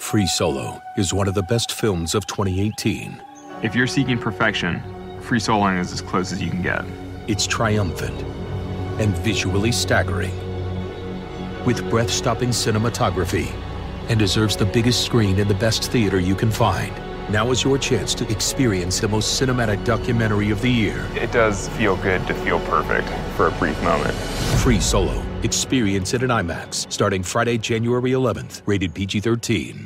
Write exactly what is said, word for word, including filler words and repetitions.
Free Solo is one of the best films of twenty eighteen. If you're seeking perfection, Free Soloing is as close as you can get. It's triumphant and visually staggering, with breath-stopping cinematography, and deserves the biggest screen in the best theater you can find. Now is your chance to experience the most cinematic documentary of the year. It does feel good to feel perfect for a brief moment. Free Solo. Experience it in IMAX, starting Friday, January eleventh, rated P G thirteen.